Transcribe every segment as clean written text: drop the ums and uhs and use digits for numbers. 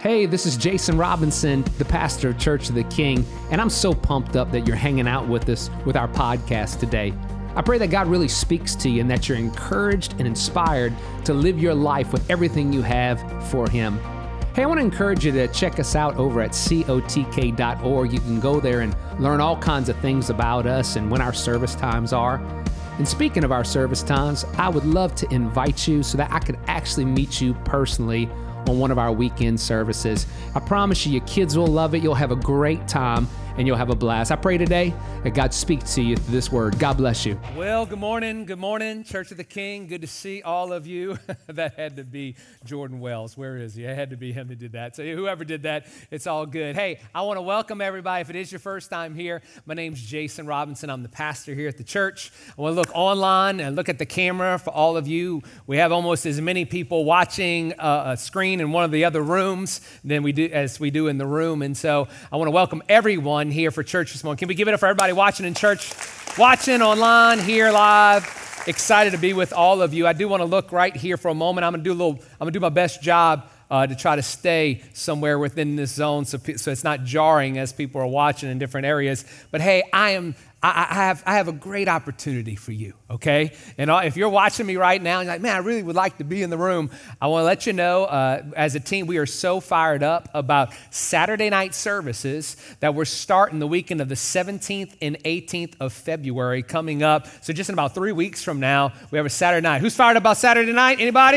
Hey, this is Jason Robinson, the pastor of Church of the King, and I'm so pumped up that you're hanging out with us with our podcast today. I pray that God really speaks to you and that you're encouraged and inspired to live your life with everything you have for Him. Hey, I want to encourage you to check us out over at cotk.org. You can go there and learn all kinds of things about us and when our service times are. And speaking of our service times, I would love to invite you so that I could actually meet you personally on one of our weekend services. I promise you, your kids will love it. You'll have a great time and you'll have a blast. I pray today that God speaks to you through this word. God bless you. Well, good morning, Church of the King. Good to see all of you. That had to be Jordan Wells. Where is he? It had to be him that did that. So whoever did that, it's all good. Hey, I want to welcome everybody. If it is your first time here, my name's Jason Robinson. I'm the pastor here at the church. I want to look online and look at the camera for all of you. We have almost as many people watching a screen in one of the other rooms than we do in the room. And so I want to welcome everyone here for church this morning. Can we give it up for everybody watching in church, watching online, here live? Excited to be with all of you. I do want to look right here for a moment. I'm going to do my best job to try to stay somewhere within this zone so it's not jarring as people are watching in different areas. But hey, I have a great opportunity for you, okay? And if you're watching me right now and you're like, man, I really would like to be in the room, I want to let you know, as a team, we are so fired up about Saturday night services that we're starting the weekend of the 17th and 18th of February coming up. So just in about 3 weeks from now, we have a Saturday night. Who's fired up about Saturday night? Anybody?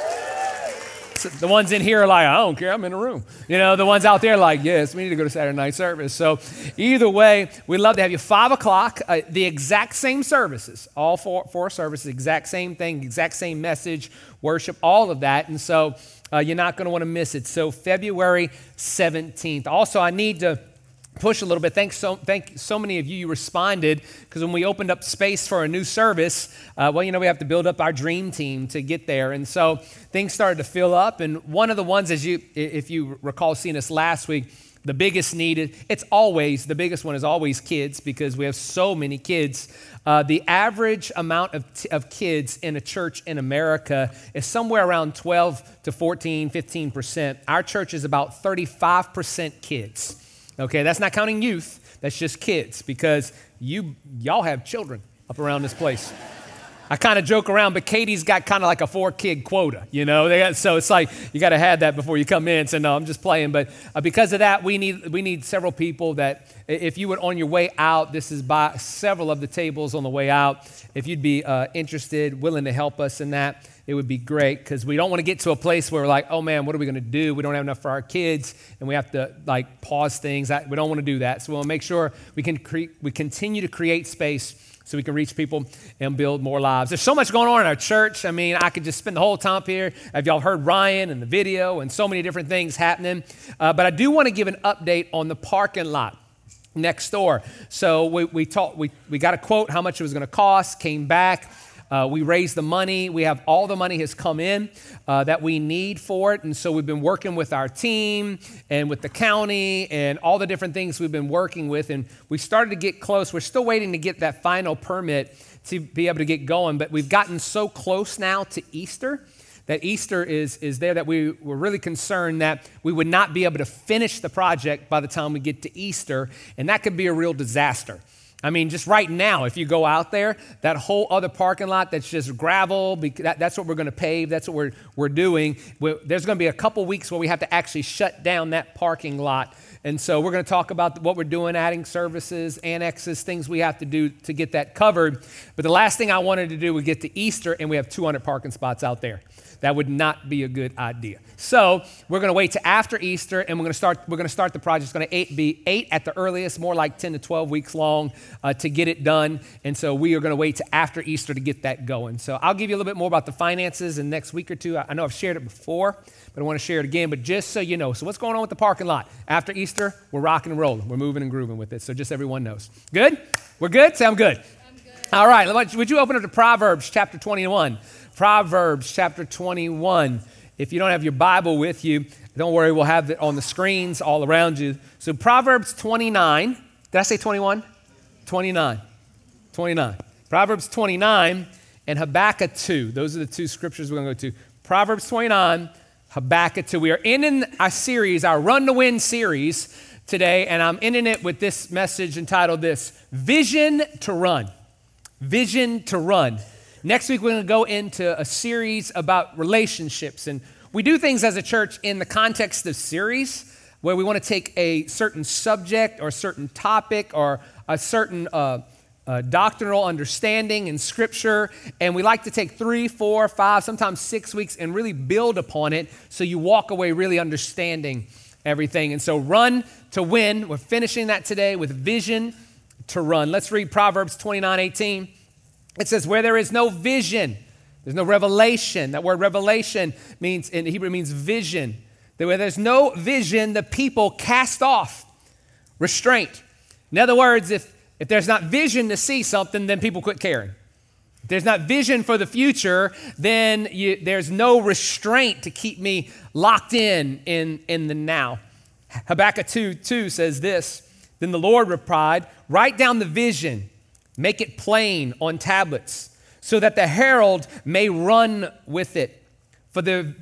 The ones in here are like, I don't care, I'm in the room. You know, the ones out there are like, yes, we need to go to Saturday night service. So either way, we'd love to have you 5 o'clock, the exact same services, all four services, exact same thing, exact same message, worship, all of that. And so you're not going to want to miss it. So February 17th. Also, I need to push a little bit. Thank so many of you responded, because when we opened up space for a new service, we have to build up our dream team to get there. And so things started to fill up. And one of the ones, if you recall seeing us last week, the biggest need, the biggest one is always kids, because we have so many kids. The average amount of kids in a church in America is somewhere around 12 to 14, 15%. Our church is about 35% kids. Okay, that's not counting youth, that's just kids, because y'all have children up around this place. I kind of joke around, but Katie's got kind of like a 4-kid quota, you know? So it's like, you got to have that before you come in. So no, I'm just playing. But because of that, we need several people that, if you were on your way out, this is by several of the tables on the way out. If you'd be interested, willing to help us in that, it would be great, because we don't want to get to a place where we're like, oh man, what are we going to do? We don't have enough for our kids, and we have to pause things. We don't want to do that. So we'll make sure we continue to create space so we can reach people and build more lives. There's so much going on in our church. I mean, I could just spend the whole time up here. Have y'all heard Ryan and the video and so many different things happening? But I do want to give an update on the parking lot next door. So we got a quote how much it was going to cost, came back. We raised the money. We have all the money has come in that we need for it. And so we've been working with our team and with the county and all the different things we've been working with. And we started to get close. We're still waiting to get that final permit to be able to get going. But we've gotten so close now to Easter, that Easter is there, that we were really concerned that we would not be able to finish the project by the time we get to Easter. And that could be a real disaster. I mean, just right now, if you go out there, that whole other parking lot that's just gravel, that's what we're going to pave. That's what we're doing. There's going to be a couple weeks where we have to actually shut down that parking lot. And so we're going to talk about what we're doing, adding services, annexes, things we have to do to get that covered. But the last thing I wanted to do was get to Easter, and we have 200 parking spots out there. That would not be a good idea. So we're going to wait to after Easter, and we're going to start the project. It's going to be 8 at the earliest, more like 10 to 12 weeks long to get it done. And so we are going to wait to after Easter to get that going. So I'll give you a little bit more about the finances in the next week or two. I know I've shared it before, but I want to share it again. But just so you know, so what's going on with the parking lot? After Easter, we're rocking and rolling. We're moving and grooving with it. So just everyone knows. Good? We're good? Say I'm good. I'm good. All right. Would you open up to Proverbs chapter 21? Proverbs chapter 21. If you don't have your Bible with you, don't worry, we'll have it on the screens all around you. So Proverbs 29. Did I say 21? 29. Proverbs 29 and Habakkuk 2. Those are the two scriptures we're going to go to. Proverbs 29, Habakkuk 2. We are ending our series, our Run to Win series today, and I'm ending it with this message entitled Vision to Run. Vision to Run. Next week, we're going to go into a series about relationships, and we do things as a church in the context of series where we want to take a certain subject or a certain topic or a certain doctrinal understanding in Scripture, and we like to take 3, 4, 5, sometimes 6 weeks and really build upon it so you walk away really understanding everything. And so Run to Win, we're finishing that today with Vision to Run. Let's read Proverbs 29:18. It says, where there is no vision, there's no revelation. That word revelation means, in Hebrew, means vision. That where there's no vision, the people cast off restraint. In other words, if there's not vision to see something, then people quit caring. If there's not vision for the future, then there's no restraint to keep me locked in the now. Habakkuk 2:2 says this, then the Lord replied, write down the vision, make it plain on tablets, so that the herald may run with it. For the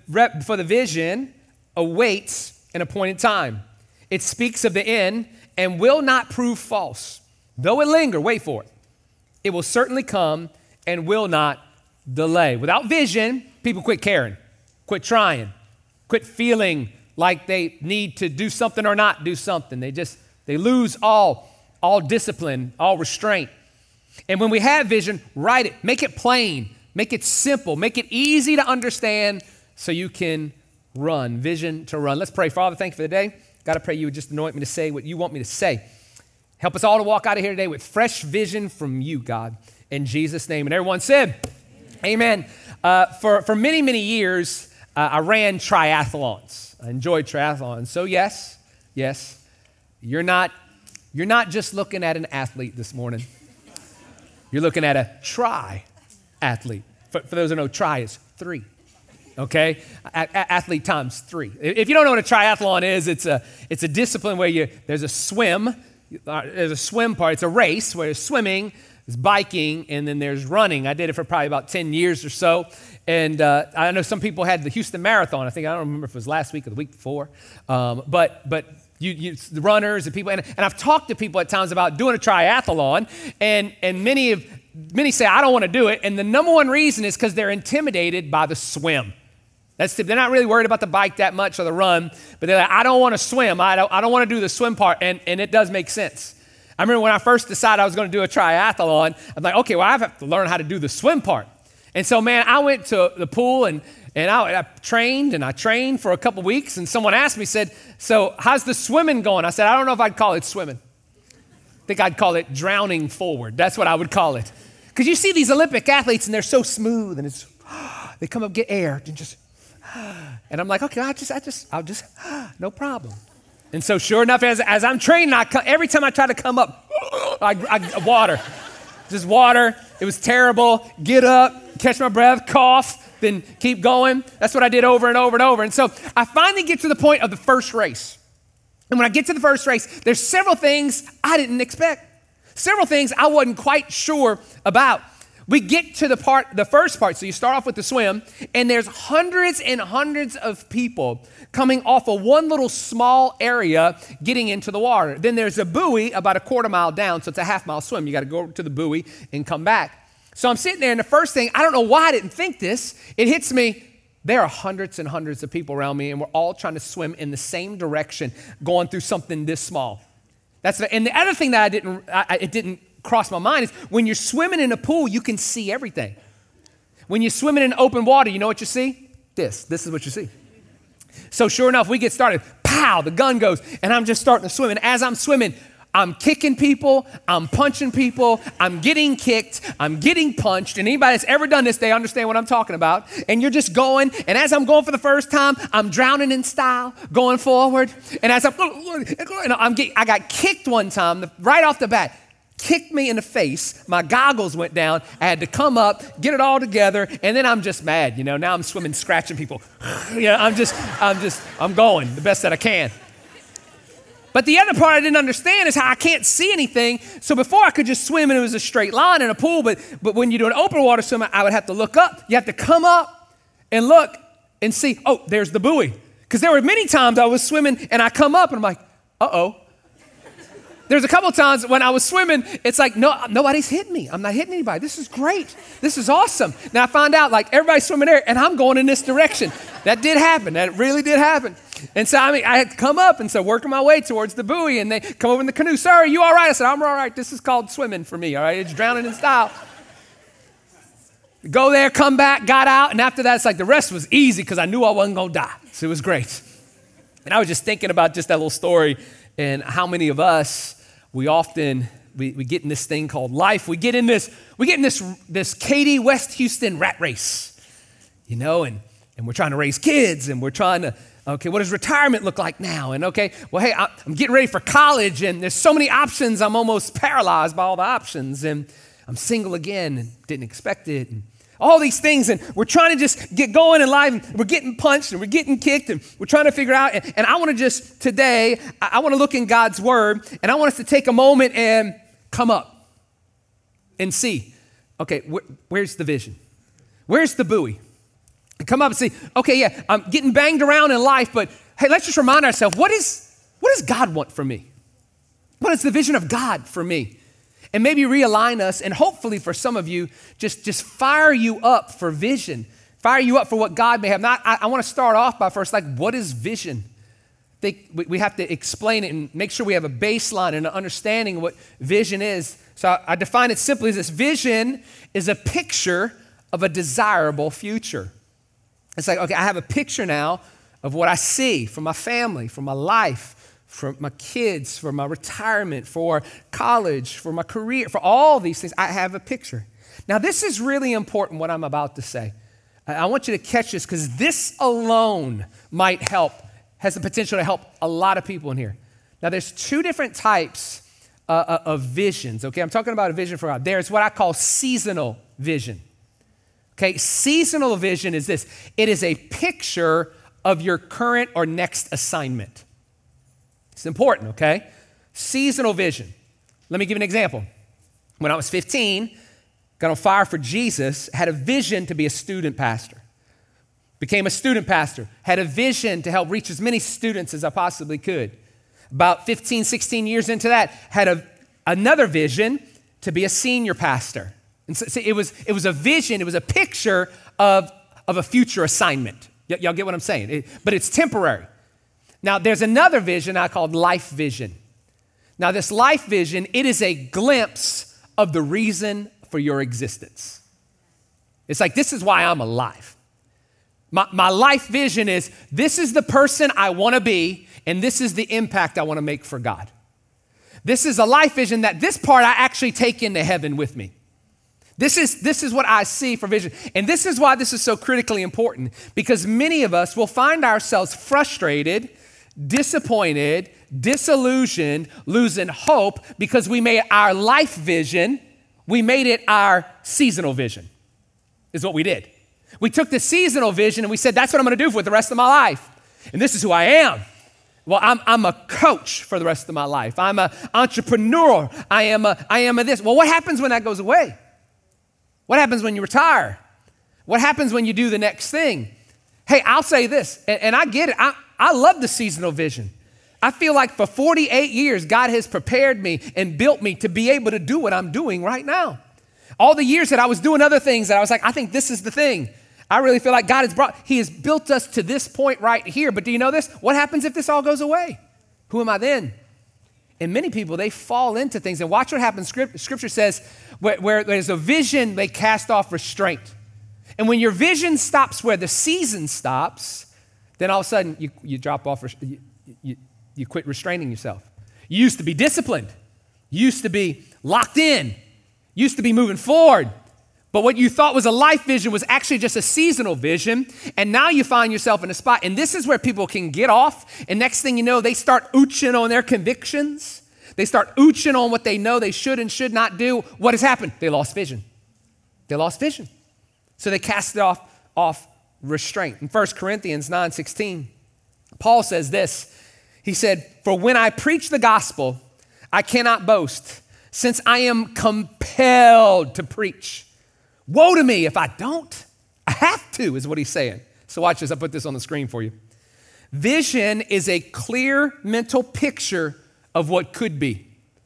vision awaits an appointed time. It speaks of the end and will not prove false. Though it linger, wait for it. It will certainly come and will not delay. Without vision, people quit caring, quit trying, quit feeling like they need to do something or not do something. They lose all discipline, all restraint. And when we have vision, write it, make it plain, make it simple, make it easy to understand so you can run. Vision to run. Let's pray. Father, thank you for the day. God, I pray you would just anoint me to say what you want me to say. Help us all to walk out of here today with fresh vision from you, God, in Jesus' name. And everyone said, amen. For many, many years, I ran triathlons. I enjoyed triathlons. So yes, you're not just looking at an athlete this morning. You're looking at a tri-athlete. For those who know, tri is 3, okay? Athlete times 3. If you don't know what a triathlon is, it's a discipline where there's a swim. There's a swim part. It's a race where there's swimming, there's biking, and then there's running. I did it for probably about 10 years or so. And I know some people had the Houston Marathon. I don't remember if it was last week or the week before. But the runners and people, and I've talked to people at times about doing a triathlon, and many say, I don't want to do it. And the number one reason is because they're intimidated by the swim. They're not really worried about the bike that much or the run, but they're like, I don't want to swim. I don't want to do the swim part, and it does make sense. I remember when I first decided I was going to do a triathlon, I'm like, okay, well, I have to learn how to do the swim part. And so, man, I went to the pool, and I trained for a couple weeks, and someone asked me, said, so how's the swimming going? I said, I don't know if I'd call it swimming. I think I'd call it drowning forward. That's what I would call it. Because you see these Olympic athletes, and they're so smooth, and they come up, get air, and just... And I'm like, okay, I'll just, no problem. And so sure enough, as I'm training, every time I try to come up, water. It was terrible. Get up, catch my breath, cough, then keep going. That's what I did over and over and over. And so I finally get to the point of the first race. And when I get to the first race, there's several things I didn't expect. Several things I wasn't quite sure about. We get to the first part, so you start off with the swim, and there's hundreds and hundreds of people coming off of one little small area getting into the water. Then there's a buoy about a quarter mile down, so it's a half-mile swim. You got to go to the buoy and come back. So I'm sitting there, and the first thing, I don't know why I didn't think this, it hits me, there are hundreds and hundreds of people around me, and we're all trying to swim in the same direction, going through something this small. And the other thing that it didn't cross my mind is when you're swimming in a pool, you can see everything. When you're swimming in open water, you know what you see? This is what you see. So sure enough, we get started. Pow, the gun goes, and I'm just starting to swim. And as I'm swimming, I'm kicking people, I'm punching people, I'm getting kicked, I'm getting punched. And anybody that's ever done this, they understand what I'm talking about. And you're just going, and as I'm going for the first time, I'm drowning in style, going forward. And as I got kicked one time, right off the bat, kicked me in the face. My goggles went down. I had to come up, get it all together, and then I'm just mad. Now I'm swimming, scratching people. I'm going the best that I can. But the other part I didn't understand is how I can't see anything. So before I could just swim and it was a straight line in a pool, but when you do an open water swim, I would have to look up. You have to come up and look. and see, oh, there's the buoy. Because there were many times I was swimming and I come up and I'm like, uh-oh. There's a couple of times when I was swimming, it's like, no, nobody's hitting me. I'm not hitting anybody. This is great. This is awesome. Now I find out like everybody's swimming there and I'm going in this direction. That did happen. That really did happen. And so, I had to come up and so working my way towards the buoy and they come over in the canoe. Sir, are you all right? I said, I'm all right. This is called swimming for me, all right? It's drowning in style. Go there, come back, got out. And after that, it's like the rest was easy because I knew I wasn't going to die. So it was great. And I was just thinking about just that little story and how many of us, we often get in this thing called life. We get in this Katy West Houston rat race, and we're trying to raise kids and we're trying to, okay, what does retirement look like now? And okay, well, hey, I'm getting ready for college and there's so many options. I'm almost paralyzed by all the options and I'm single again and didn't expect it. And all these things, and we're trying to just get going in life, and we're getting punched, and we're getting kicked, and we're trying to figure out, and I want to just, today, I want to look in God's Word, and I want us to take a moment and come up and see, okay, where's the vision? Where's the buoy? And come up and see, okay, yeah, I'm getting banged around in life, but hey, let's just remind ourselves, what does God want for me? What is the vision of God for me? And maybe realign us, and hopefully for some of you, just fire you up for vision, fire you up for what God may have. Now, I want to start off by first, like, what is vision? We have to explain it and make sure we have a baseline and an understanding of what vision is. So I define it simply as this. Vision is a picture of a desirable future. It's like, okay, I have a picture now of what I see for my family, for my life, for my kids, for my retirement, for college, for my career, for all these things. I have a picture. Now, this is really important, what I'm about to say. I want you to catch this because this alone might help, has the potential to help a lot of people in here. Now, there's two different types of visions, okay? I'm talking about a vision for God. There's what I call seasonal vision, okay? Seasonal vision is this. It is a picture of your current or next assignment. It's important, okay? Seasonal vision. Let me give you an example. When I was 15, got on fire for Jesus, had a vision to be a student pastor. Became a student pastor, had a vision to help reach as many students as I possibly could. About 15, 16 years into that, had another vision to be a senior pastor. And so it was a vision, it was a picture of a future assignment. Y'all get what I'm saying? But it's temporary. Now, there's another vision I called life vision. Now, this life vision, it is a glimpse of the reason for your existence. It's like, this is why I'm alive. My life vision is, this is the person I want to be, and this is the impact I want to make for God. This is a life vision that this part I actually take into heaven with me. This is what I see for vision. And this is why this is so critically important, because many of us will find ourselves frustrated, disappointed, disillusioned, losing hope because we made our life vision, we made it our seasonal vision, is what we did. We took the seasonal vision and we said, that's what I'm going to do for the rest of my life. And this is who I am. Well, I'm a coach for the rest of my life. I'm an entrepreneur. I am a this. Well, what happens when that goes away? What happens when you retire? What happens when you do the next thing? Hey, I'll say this, and I get it. I love the seasonal vision. I feel like for 48 years, God has prepared me and built me to be able to do what I'm doing right now. All the years that I was doing other things that I was like, I think this is the thing. I really feel like He has built us to this point right here. But do you know this? What happens if this all goes away? Who am I then? And many people, they fall into things. And watch what happens. Scripture says, where there's a vision, they cast off restraint. And when your vision stops where the season stops, then all of a sudden you drop off, you quit restraining yourself. You used to be disciplined. You used to be locked in. You used to be moving forward. But what you thought was a life vision was actually just a seasonal vision. And now you find yourself in a spot. And this is where people can get off. And next thing you know, they start ooching on their convictions. They start ooching on what they know they should and should not do. What has happened? They lost vision. They lost vision. So they cast it off restraint. In 1 Corinthians 9:16, Paul says this. He said, "For when I preach the gospel, I cannot boast, since I am compelled to preach. Woe to me if I don't. I have to," is what he's saying. So watch this. I'll put this on the screen for you. Vision is a clear mental picture of what could be,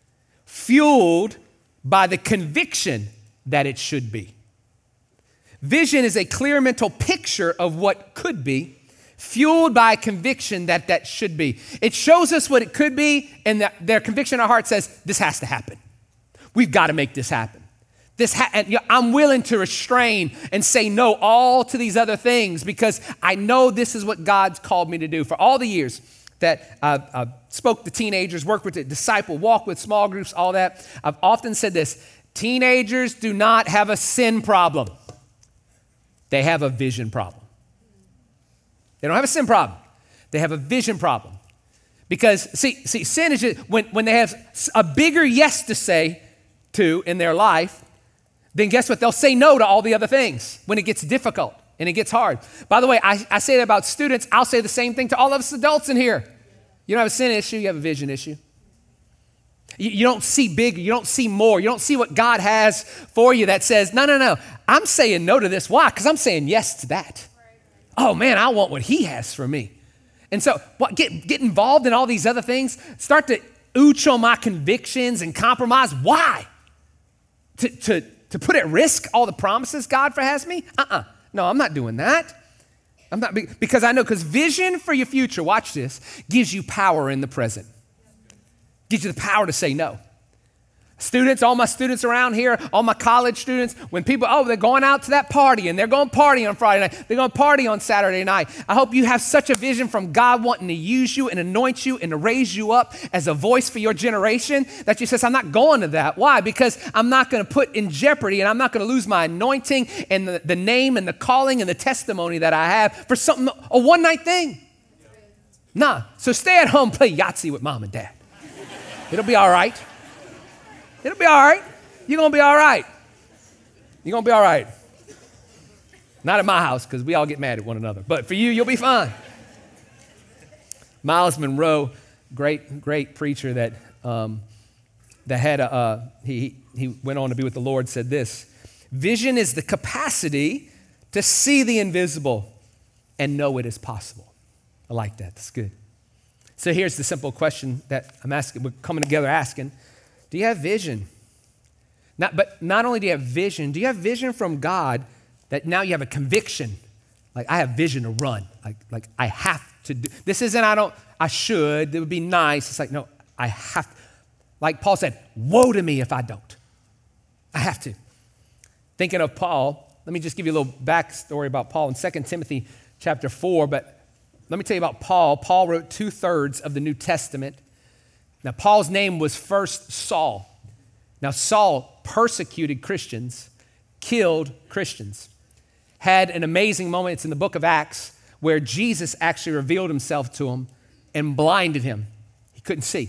fueled by the conviction that it should be. Vision is a clear mental picture of what could be, fueled by a conviction that that should be. It shows us what it could be, and their conviction in our heart says, this has to happen. We've got to make this happen. I'm willing to restrain and say no all to these other things because I know this is what God's called me to do. For all the years that I've spoke to teenagers, worked with the disciple, walked with small groups, all that, I've often said this: teenagers do not have a sin problem. They have a vision problem. They don't have a sin problem. They have a vision problem. Because, see, sin is just when they have a bigger yes to say to in their life, then guess what? They'll say no to all the other things when it gets difficult and it gets hard. By the way, I say that about students. I'll say the same thing to all of us adults in here. You don't have a sin issue, you have a vision issue. You don't see bigger, you don't see more, you don't see what God has for you that says, no, I'm saying no to this. Why? Because I'm saying yes to that. Oh man, I want what he has for me. And so get involved in all these other things, start to ooch on my convictions and compromise. Why? To put at risk all the promises God has me? No, I'm not doing that. Because I know, because vision for your future, watch this, gives you power in the present. Gives you the power to say no. Students, all my students around here, all my college students, when people, they're going out to that party and they're going to party on Friday night, they're going to party on Saturday night. I hope you have such a vision from God wanting to use you and anoint you and to raise you up as a voice for your generation that you says, I'm not going to that. Why? Because I'm not going to put in jeopardy and I'm not going to lose my anointing and the name and the calling and the testimony that I have for something, a one-night thing. Nah, so stay at home, play Yahtzee with mom and dad. It'll be all right. It'll be all right. You're going to be all right. You're going to be all right. Not at my house because we all get mad at one another. But for you, you'll be fine. Miles Monroe, great preacher that had he went on to be with the Lord, said this: vision is the capacity to see the invisible and know it is possible. I like that. That's good. So here's the simple question that I'm asking. We're coming together asking. Do you have vision? But not only do you have vision, do you have vision from God that now you have a conviction? Like, I have vision to run. Like I have to do. This isn't I should, it would be nice. It's like, no, I have to. Like Paul said, woe to me if I don't. I have to. Thinking of Paul, let me just give you a little backstory about Paul in 2 Timothy chapter 4. But let me tell you about Paul. Paul wrote 2/3 of the New Testament. Now, Paul's name was first Saul. Now, Saul persecuted Christians, killed Christians, had an amazing moment. It's in the book of Acts where Jesus actually revealed himself to him and blinded him. He couldn't see.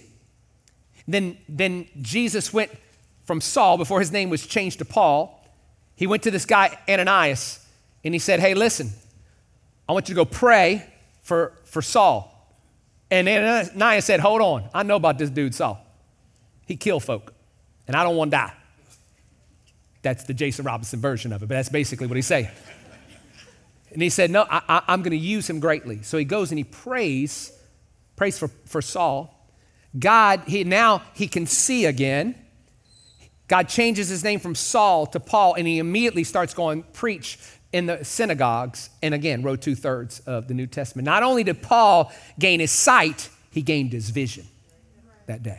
Then Jesus went from Saul, before his name was changed to Paul, he went to this guy, Ananias, and he said, hey, listen, I want you to go pray for Saul. And Ananias said, hold on, I know about this dude, Saul. He killed folk, and I don't want to die. That's the Jason Robinson version of it, but that's basically what he's saying. And he said, no, I'm going to use him greatly. So he goes and he prays for Saul. God, he can see again. God changes his name from Saul to Paul, and he immediately starts going preach in the synagogues, and again, wrote 2/3 of the New Testament. Not only did Paul gain his sight, he gained his vision that day.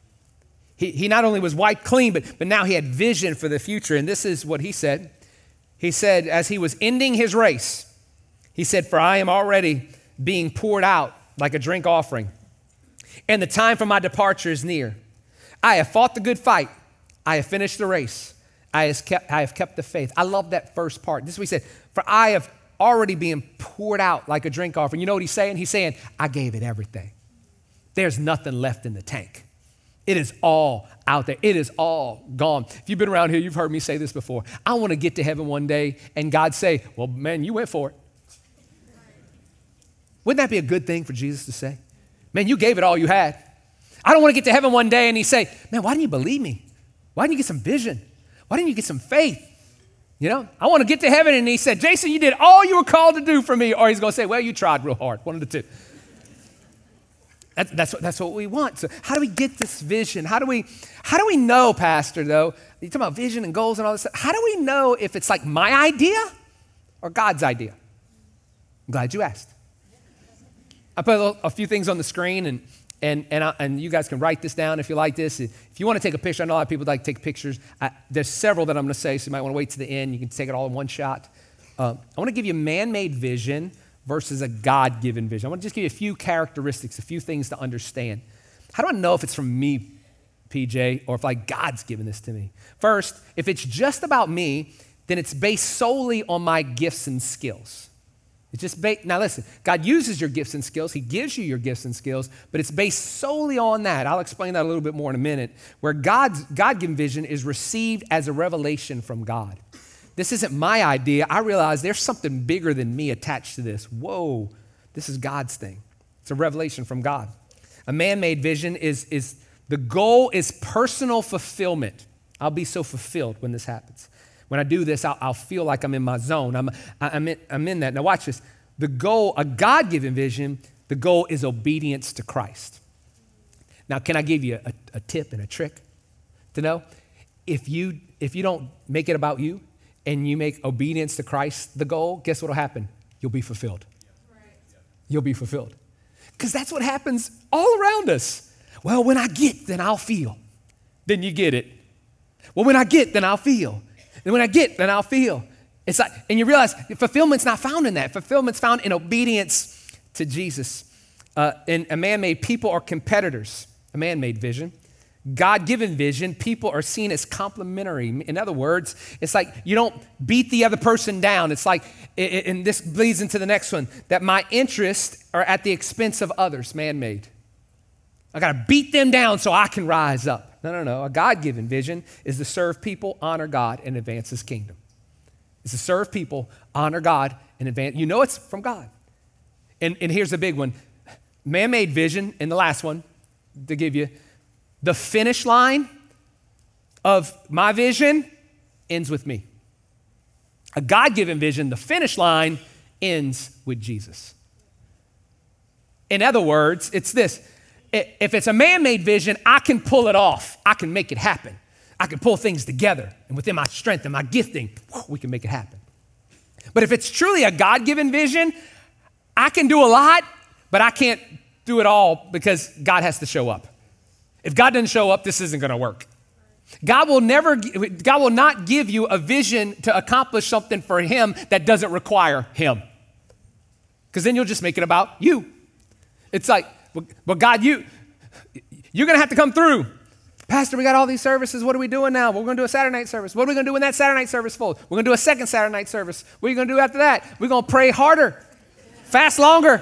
He not only was wiped clean, but now he had vision for the future. And this is what he said. He said, as he was ending his race, he said, for I am already being poured out like a drink offering, and the time for my departure is near. I have fought the good fight. I have finished the race. I have kept the faith. I love that first part. This is what he said. For I have already been poured out like a drink offering. You know what he's saying? He's saying, I gave it everything. There's nothing left in the tank. It is all out there. It is all gone. If you've been around here, you've heard me say this before. I want to get to heaven one day and God say, well, man, you went for it. Wouldn't that be a good thing for Jesus to say? Man, you gave it all you had. I don't want to get to heaven one day and he say, man, why didn't you believe me? Why didn't you get some vision? Why didn't you get some faith? You know, I want to get to heaven. And he said, Jason, you did all you were called to do for me. Or he's going to say, well, you tried real hard. One of the two. That's what we want. So how do we get this vision? How do we know, Pastor, though? You talk about vision and goals and all this stuff. How do we know if it's like my idea or God's idea? I'm glad you asked. I put a few things on the screen, and you guys can write this down if you like this. If you want to take a picture, I know a lot of people like to take pictures. There's several that I'm going to say, so you might want to wait to the end. You can take it all in one shot. I want to give you a man-made vision versus a God-given vision. I want to just give you a few characteristics, a few things to understand. How do I know if it's from me, PJ, or if like God's given this to me? First, if it's just about me, then it's based solely on my gifts and skills. It's just now listen, God uses your gifts and skills. He gives you your gifts and skills, but it's based solely on that. I'll explain that a little bit more in a minute, where God's God-given vision is received as a revelation from God. This isn't my idea. I realize there's something bigger than me attached to this. Whoa, this is God's thing. It's a revelation from God. A man-made vision is the goal is personal fulfillment. I'll be so fulfilled when this happens. When I do this, I'll feel like I'm in my zone. I'm in that. Now watch this. The goal, a God-given vision, the goal is obedience to Christ. Now, can I give you a tip and a trick to know? If you don't make it about you and you make obedience to Christ the goal, guess what will happen? You'll be fulfilled. You'll be fulfilled. Because that's what happens all around us. Well, when I get, then I'll feel. Then you get it. Well, when I get, then I'll feel. And when I get, then I'll feel. It's like, and you realize fulfillment's not found in that. Fulfillment's found in obedience to Jesus. In a man-made, people are competitors. A man-made vision. God-given vision, people are seen as complementary. In other words, it's like you don't beat the other person down. It's like, and this bleeds into the next one, that my interests are at the expense of others, man-made. I got to beat them down so I can rise up. No. A God-given vision is to serve people, honor God, and advance his kingdom. It's to serve people, honor God, and advance. You know it's from God. And here's a big one. Man-made vision, and the last one to give you, the finish line of my vision ends with me. A God-given vision, the finish line ends with Jesus. In other words, it's this. If it's a man-made vision, I can pull it off. I can make it happen. I can pull things together. And within my strength and my gifting, we can make it happen. But if it's truly a God-given vision, I can do a lot, but I can't do it all because God has to show up. If God doesn't show up, this isn't going to work. God will not give you a vision to accomplish something for him that doesn't require him. Because then you'll just make it about you. It's like, well, God, you're going to have to come through. Pastor, we got all these services. What are we doing now? We're going to do a Saturday night service. What are we going to do when that Saturday night service falls? We're going to do a second Saturday night service. What are you going to do after that? We're going to pray harder, fast longer.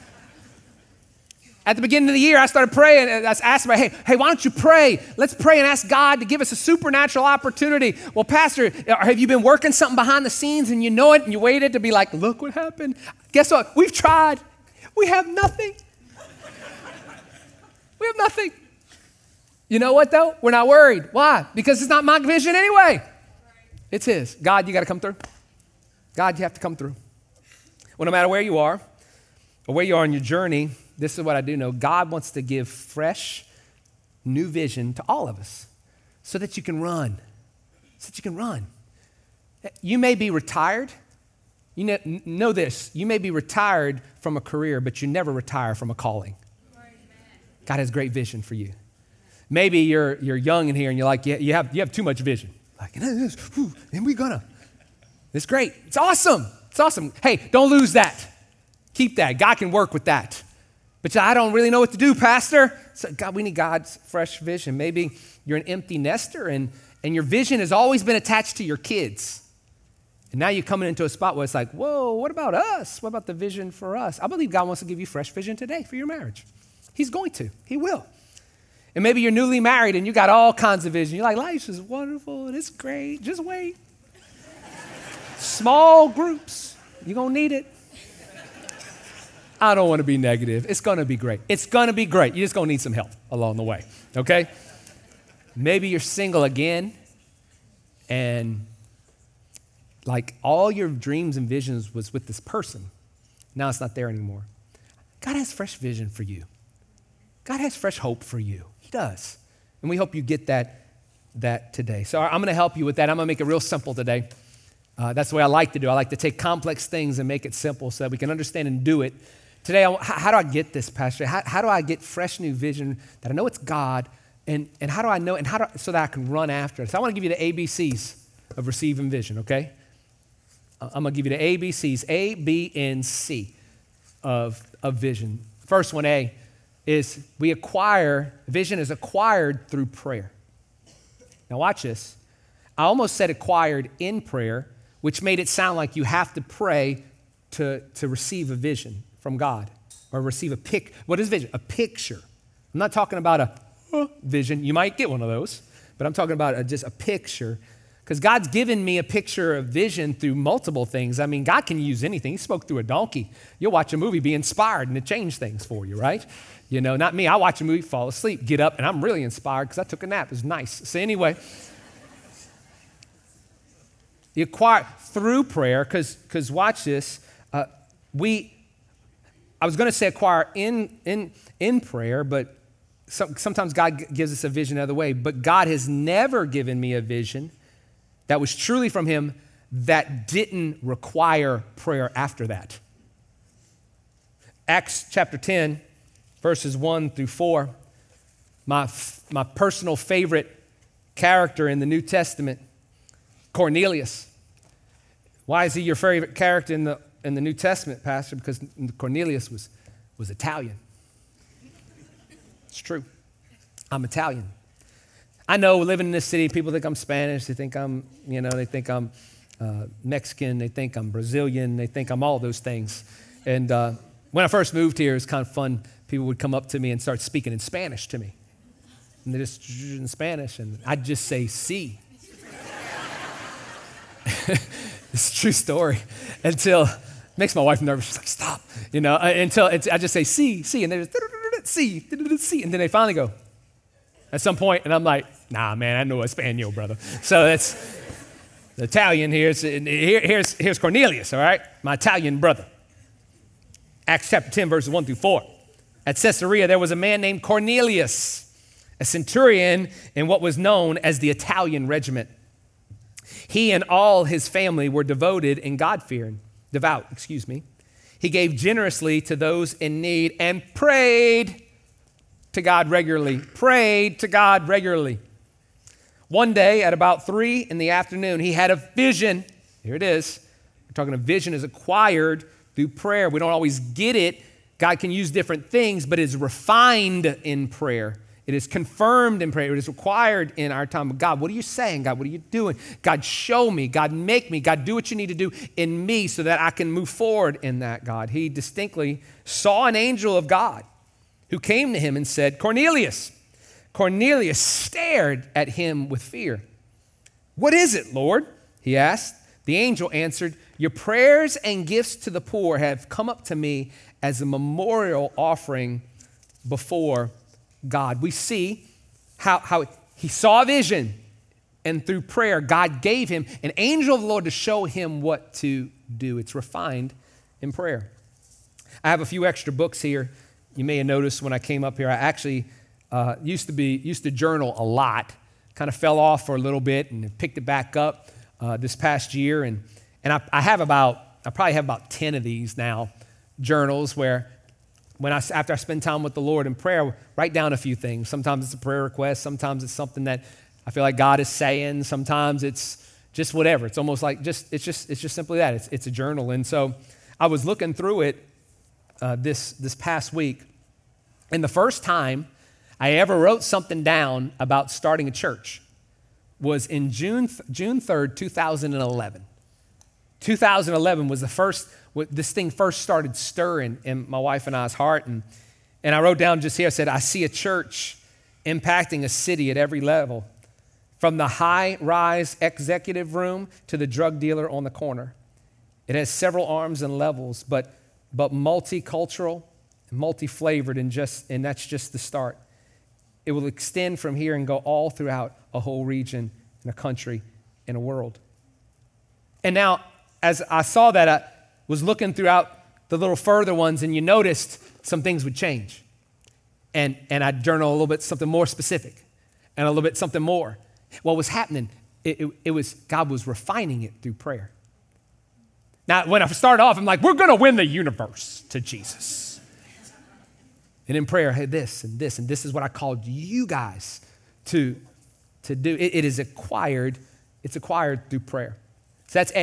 At the beginning of the year, I started praying, and I asked everybody, hey, why don't you pray? Let's pray and ask God to give us a supernatural opportunity. Well, Pastor, have you been working something behind the scenes and you know it and you waited to be like, look what happened? Guess what? We've tried. We have nothing. We have nothing. You know what, though? We're not worried. Why? Because it's not my vision anyway. It's his. God, you got to come through. God, you have to come through. Well, no matter where you are or where you are in your journey, this is what I do know. God wants to give fresh, new vision to all of us so that you can run. So that you can run. You may be retired. You know this. You may be retired from a career, but you never retire from a calling. God has great vision for you. Maybe you're young in here and you're like, yeah, you have too much vision. Like, and we're gonna. It's great. It's awesome. It's awesome. Hey, don't lose that. Keep that. God can work with that. But I don't really know what to do, Pastor. So God, we need God's fresh vision. Maybe you're an empty nester and your vision has always been attached to your kids. And now you're coming into a spot where it's like, whoa, what about us? What about the vision for us? I believe God wants to give you fresh vision today for your marriage. He's going to. He will. And maybe you're newly married and you got all kinds of vision. You're like, life is wonderful and it's great. Just wait. Small groups. You're going to need it. I don't want to be negative. It's going to be great. It's going to be great. You're just going to need some help along the way, okay? Maybe you're single again and like all your dreams and visions was with this person. Now it's not there anymore. God has fresh vision for you. God has fresh hope for you. He does. And we hope you get that today. So I'm going to help you with that. I'm going to make it real simple today. That's the way I like to do. I like to take complex things and make it simple so that we can understand and do it. Today, how do I get this, Pastor? How do I get fresh new vision that I know it's God, and how do I know, and so that I can run after it? So I want to give you the ABCs of receiving vision, okay? I'm going to give you the ABCs, A, B, and C of vision. First one, A, is vision is acquired through prayer. Now watch this. I almost said acquired in prayer, which made it sound like you have to pray to receive a vision from God or receive what is vision? A picture. I'm not talking about a vision. You might get one of those, but I'm talking about just a picture. Because God's given me a picture of vision through multiple things. I mean, God can use anything. He spoke through a donkey. You'll watch a movie, be inspired, and it change things for you, right? You know, not me. I watch a movie, fall asleep, get up, and I'm really inspired because I took a nap. It was nice. So anyway, you acquire through prayer, because watch this. I was going to say acquire in prayer, but sometimes God gives us a vision the other way. But God has never given me a vision that was truly from him that didn't require prayer after that. Acts chapter 10, verses 1 through 4, my personal favorite character in the New Testament, Cornelius. Why is he your favorite character in the New Testament, Pastor? Because Cornelius was Italian. It's true. I'm Italian. I know living in this city, people think I'm Spanish. They think I'm Mexican. They think I'm Brazilian. They think I'm all those things. And when I first moved here, it was kind of fun. People would come up to me and start speaking in Spanish to me. And they just in Spanish, and I'd just say, "Sí." It's a true story. Until it makes my wife nervous. She's like, "Stop," until I just say, "Sí," and they just, "Sí," and then they finally go, at some point, and I'm like, "Nah, man, I know Espanol, brother." So that's the Italian here. Here's Cornelius, all right? My Italian brother. Acts chapter 10, verses 1 through 4. At Caesarea, there was a man named Cornelius, a centurion in what was known as the Italian regiment. He and all his family were devout. He gave generously to those in need and prayed to God regularly. One day at about 3 in the afternoon, he had a vision. Here it is. We're talking a vision is acquired through prayer. We don't always get it. God can use different things, but it is refined in prayer. It is confirmed in prayer. It is required in our time. God, what are you saying? God, what are you doing? God, show me. God, make me. God, do what you need to do in me so that I can move forward in that, God. He distinctly saw an angel of God who came to him and said, "Cornelius." Cornelius stared at him with fear. "What is it, Lord?" he asked. The angel answered, "Your prayers and gifts to the poor have come up to me as a memorial offering before God." We see how he saw a vision, and through prayer, God gave him an angel of the Lord to show him what to do. It's refined in prayer. I have a few extra books here. You may have noticed when I came up here, I actually used to journal a lot. Kind of fell off for a little bit and picked it back up this past year. And I probably have about 10 of these now, journals where after I spend time with the Lord in prayer, write down a few things. Sometimes it's a prayer request. Sometimes it's something that I feel like God is saying. Sometimes it's just whatever. It's almost like it's just simply that. It's a journal. And so I was looking through it this past week, and the first time I ever wrote something down about starting a church was in June 3rd, 2011. 2011 was the first, this thing first started stirring in my wife and I's heart. And I wrote down just here, I said, "I see a church impacting a city at every level, from the high-rise executive room to the drug dealer on the corner. It has several arms and levels, but multicultural, multi-flavored, and that's just the start. It will extend from here and go all throughout a whole region and a country and a world." And now, as I saw that, I was looking throughout the little further ones, and you noticed some things would change. And I'd journal a little bit something more specific and a little bit something more. What was happening, it was God was refining it through prayer. Now, when I started off, I'm like, we're going to win the universe to Jesus. And in prayer, hey, this and this, and this is what I called you guys to do. It is acquired. It's acquired through prayer. So that's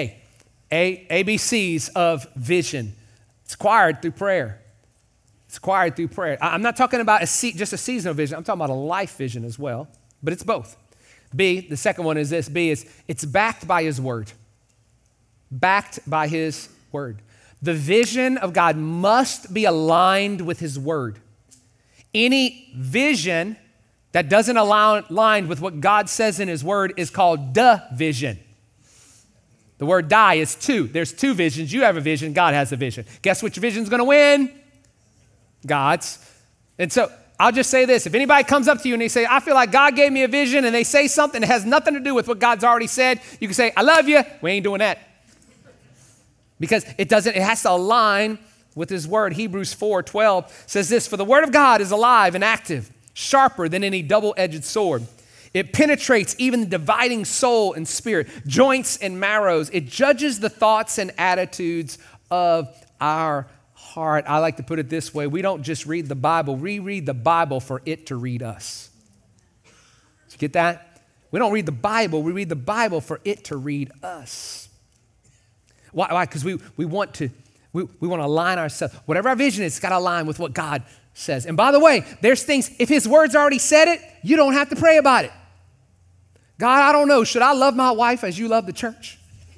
ABCs of vision. It's acquired through prayer. It's acquired through prayer. I'm not talking about just a seasonal vision. I'm talking about a life vision as well, but it's both. B, the second one is this. B is it's backed by his word. Backed by his word. The vision of God must be aligned with his word. Any vision that doesn't align with what God says in his word is called division. The word die is two. There's two visions. You have a vision. God has a vision. Guess which vision's going to win? God's. And so I'll just say this. If anybody comes up to you and they say, I feel like God gave me a vision, and they say something that has nothing to do with what God's already said, you can say, I love you. We ain't doing that. Because it has to align with his word. Hebrews 4:12 says this, for the word of God is alive and active, sharper than any double-edged sword. It penetrates even the dividing soul and spirit, joints and marrows. It judges the thoughts and attitudes of our heart. I like to put it this way. We don't just read the Bible. We read the Bible for it to read us. Did you get that? We don't read the Bible. We read the Bible for it to read us. Why? Because we want to align ourselves. Whatever our vision is, it's got to align with what God says. And by the way, there's things, if his word's already said it, you don't have to pray about it. God, I don't know, should I love my wife as you love the church?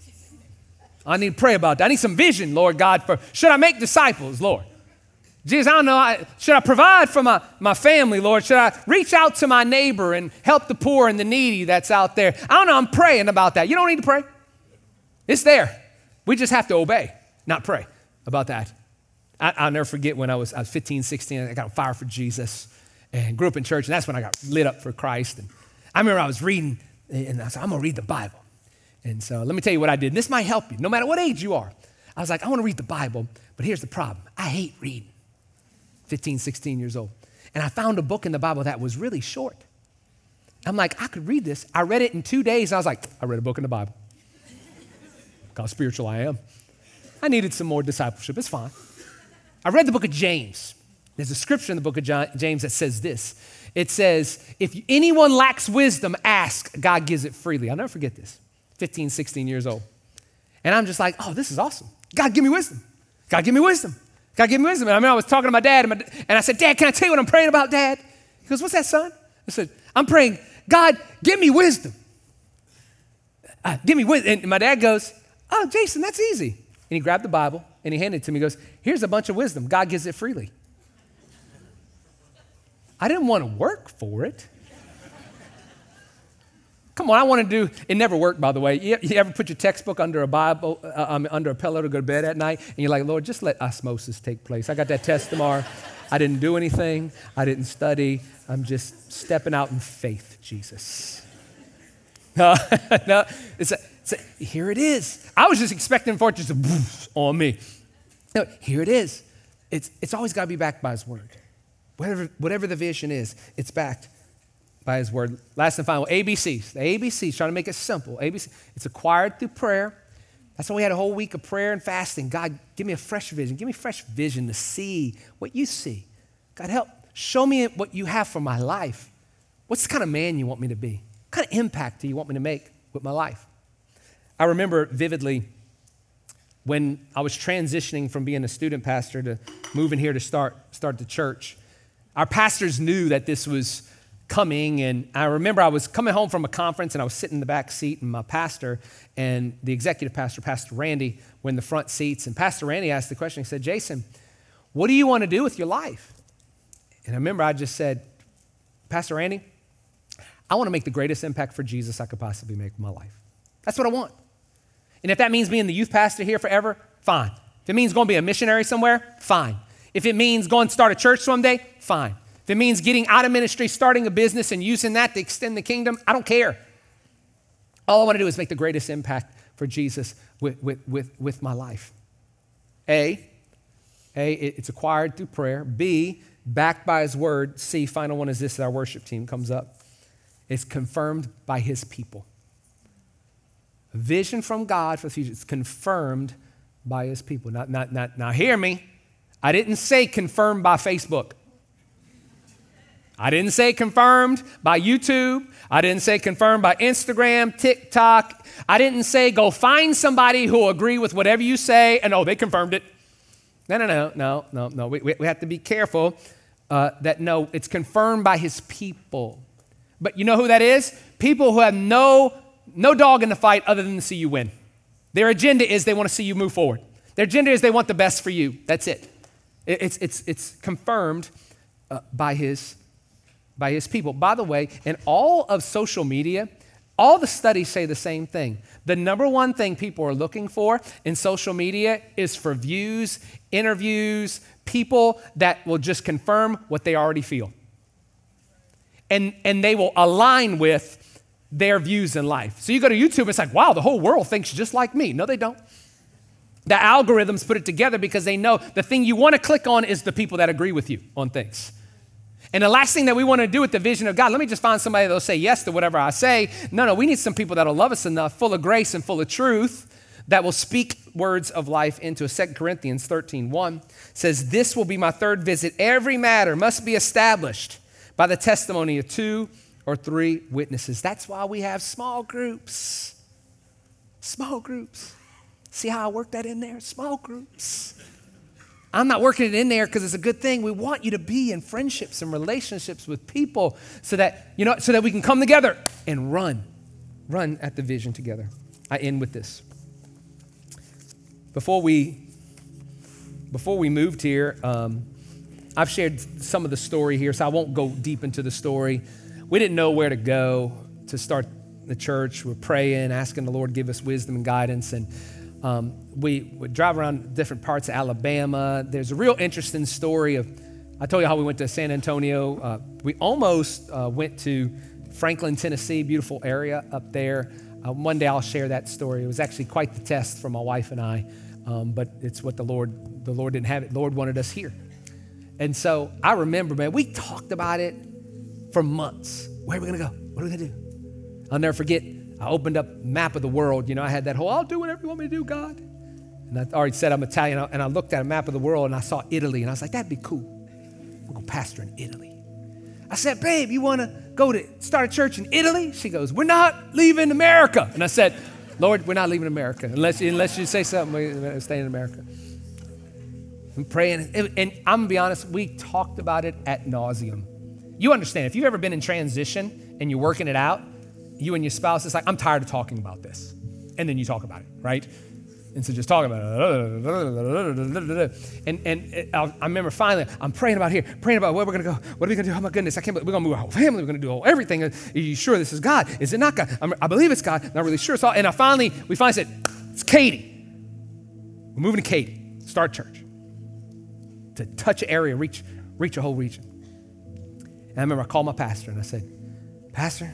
I need to pray about that. I need some vision, Lord God, for should I make disciples, Lord? Jesus, I don't know, should I provide for my family, Lord? Should I reach out to my neighbor and help the poor and the needy that's out there? I don't know, I'm praying about that. You don't need to pray. It's there. We just have to obey, not pray about that. I'll never forget when I was 15, 16, I got on fire for Jesus and grew up in church, and that's when I got lit up for Christ. And I remember I was reading, and I said, I'm going to read the Bible. And so let me tell you what I did. And this might help you, no matter what age you are. I was like, I want to read the Bible, but here's the problem. I hate reading. 15, 16 years old. And I found a book in the Bible that was really short. I'm like, I could read this. I read it in 2 days, and I was like, I read a book in the Bible. Look how spiritual I am. I needed some more discipleship. It's fine. I read the book of James. There's a scripture in the book of James that says this. It says, if anyone lacks wisdom, ask. God gives it freely. I'll never forget this. 15, 16 years old. And I'm just like, oh, this is awesome. God, give me wisdom. God, give me wisdom. God, give me wisdom. And I remember I was talking to my dad, and I said, Dad, can I tell you what I'm praying about, Dad? He goes, what's that, son? I said, I'm praying, God, give me wisdom. Give me wisdom. And my dad goes, oh, Jason, that's easy. And he grabbed the Bible, and he handed it to me. He goes, here's a bunch of wisdom. God gives it freely. I didn't want to work for it. Come on, I want to do, it never worked, by the way. You ever put your textbook under a Bible, under a pillow to go to bed at night, and you're like, Lord, just let osmosis take place. I got that test tomorrow. I didn't do anything. I didn't study. I'm just stepping out in faith, Jesus. No, here it is. I was just expecting for it just to woof on me. No, here it is. It's always got to be backed by his word. Whatever the vision is, it's backed by his word. Last and final, ABCs. The ABCs, trying to make it simple. ABC, it's acquired through prayer. That's why we had a whole week of prayer and fasting. God, give me a fresh vision. Give me fresh vision to see what you see. God, help. Show me what you have for my life. What's the kind of man you want me to be? What kind of impact do you want me to make with my life? I remember vividly when I was transitioning from being a student pastor to moving here to start the church. Our pastors knew that this was coming, and I remember I was coming home from a conference, and I was sitting in the back seat, and my pastor and the executive pastor, Pastor Randy, were in the front seats, and Pastor Randy asked the question. He said, Jason, what do you want to do with your life? And I remember I just said, Pastor Randy, I want to make the greatest impact for Jesus I could possibly make with my life. That's what I want. And if that means being the youth pastor here forever, fine. If it means going to be a missionary somewhere, fine. If it means going to start a church someday, fine. If it means getting out of ministry, starting a business, and using that to extend the kingdom, I don't care. All I want to do is make the greatest impact for Jesus with my life? A, it's acquired through prayer. B, backed by his word. C, final one is this, that our worship team comes up. It's confirmed by his people. A vision from God for the future. It's confirmed by his people. Now hear me. I didn't say confirmed by Facebook. I didn't say confirmed by YouTube. I didn't say confirmed by Instagram, TikTok. I didn't say go find somebody who will agree with whatever you say and, oh, they confirmed it. No. We have to be careful that, no, it's confirmed by his people. But you know who that is? People who have no dog in the fight other than to see you win. Their agenda is they want to see you move forward. Their agenda is they want the best for you. That's it. It's confirmed by his people. By the way, in all of social media, all the studies say the same thing. The number one thing people are looking for in social media is for views, interviews, people that will just confirm what they already feel. And they will align with their views in life. So you go to YouTube, it's like, wow, the whole world thinks just like me. No, they don't. The algorithms put it together because they know the thing you want to click on is the people that agree with you on things. And the last thing that we want to do with the vision of God, let me just find somebody that'll say yes to whatever I say. No, we need some people that'll love us enough, full of grace and full of truth, that will speak words of life into us. 2 Corinthians 13:1 says, this will be my third visit. Every matter must be established by the testimony of 2 or 3 witnesses. That's why we have small groups. Small groups. See how I work that in there? Small groups. I'm not working it in there because it's a good thing. We want you to be in friendships and relationships with people so that we can come together and run at the vision together. I end with this. Before we moved here, I've shared some of the story here, so I won't go deep into the story. We didn't know where to go to start the church. We're praying, asking the Lord to give us wisdom and guidance, and we would drive around different parts of Alabama. There's a real interesting story of, I told you how we went to San Antonio. We almost went to Franklin, Tennessee, beautiful area up there. One day I'll share that story. It was actually quite the test for my wife and I, but it's what the Lord didn't have it. The Lord wanted us here. And so I remember, man, we talked about it for months. Where are we going to go? What are we going to do? I'll never forget, I opened up map of the world. I had that whole, I'll do whatever you want me to do, God. And I already said I'm Italian, and I looked at a map of the world, and I saw Italy, and I was like, that'd be cool. We'll go pastor in Italy. I said, babe, you want to go to start a church in Italy? She goes, we're not leaving America. And I said, Lord, we're not leaving America. Unless you say something, we're staying in America. I'm praying, and I'm going to be honest, we talked about it ad nauseum. You understand, if you've ever been in transition and you're working it out, you and your spouse, it's like, I'm tired of talking about this. And then you talk about it, right? And so just talking about it. And I remember finally, I'm praying about where we're going to go. What are we going to do? Oh, my goodness, I can't believe we're going to move our whole family. We're going to do everything. Are you sure this is God? Is it not God? I believe it's God. Not really sure. And we finally said, it's Katy. We're moving to Katy. Start church. To touch an area, reach a whole region. And I remember I called my pastor and I said, Pastor,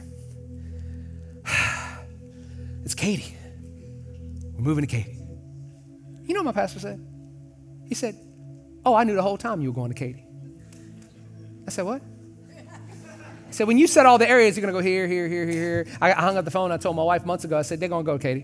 it's Katy. We're moving to Katy. You know what my pastor said? He said, oh, I knew the whole time you were going to Katy. I said, what? He said, when you said all the areas, you're going to go here, here, here, here. I hung up the phone. I told my wife months ago, I said, they're going to go to Katy.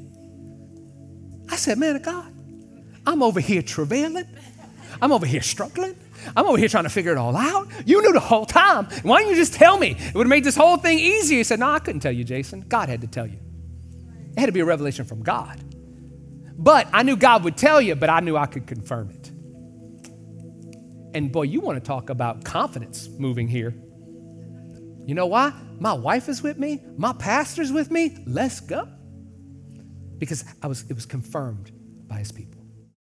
I said, man of God, I'm over here travailing. I'm over here struggling. I'm over here trying to figure it all out. You knew the whole time. Why didn't you just tell me? It would have made this whole thing easier. He said, no, I couldn't tell you, Jason. God had to tell you. It had to be a revelation from God. But I knew God would tell you, but I knew I could confirm it. And boy, you want to talk about confidence moving here. You know why? My wife is with me. My pastor's with me. Let's go. Because it was confirmed by his people.